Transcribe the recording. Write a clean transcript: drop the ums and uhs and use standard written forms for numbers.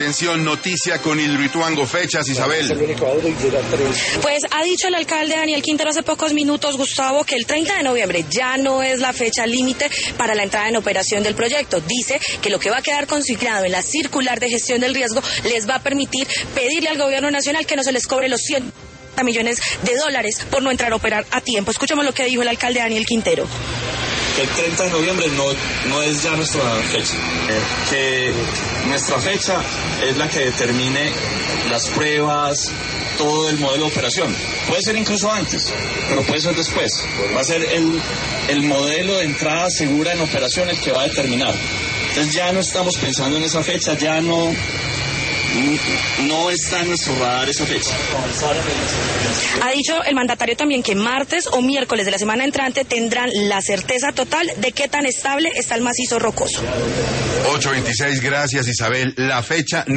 Atención, noticia con Hidroituango, fechas, Isabel. Pues ha dicho el alcalde Daniel Quintero hace pocos minutos, Gustavo, que el 30 de noviembre ya no es la fecha límite para la entrada en operación del proyecto. Dice que lo que va a quedar consignado en la circular de gestión del riesgo les va a permitir pedirle al gobierno nacional que no se les cobre los 100 millones de dólares por no entrar a operar a tiempo. Escuchemos lo que dijo el alcalde Daniel Quintero. El 30 de noviembre no es ya nuestra fecha, que nuestra fecha es la que determine las pruebas, todo el modelo de operación. Puede ser incluso antes, pero puede ser después. Va a ser el modelo de entrada segura en operación el que va a determinar. Entonces ya no estamos pensando en esa fecha, ya no está en nuestro radar esa fecha. Ha dicho el mandatario también que martes o miércoles de la semana entrante tendrán la certeza total de qué tan estable está el macizo rocoso. 8:26, gracias, Isabel. La fecha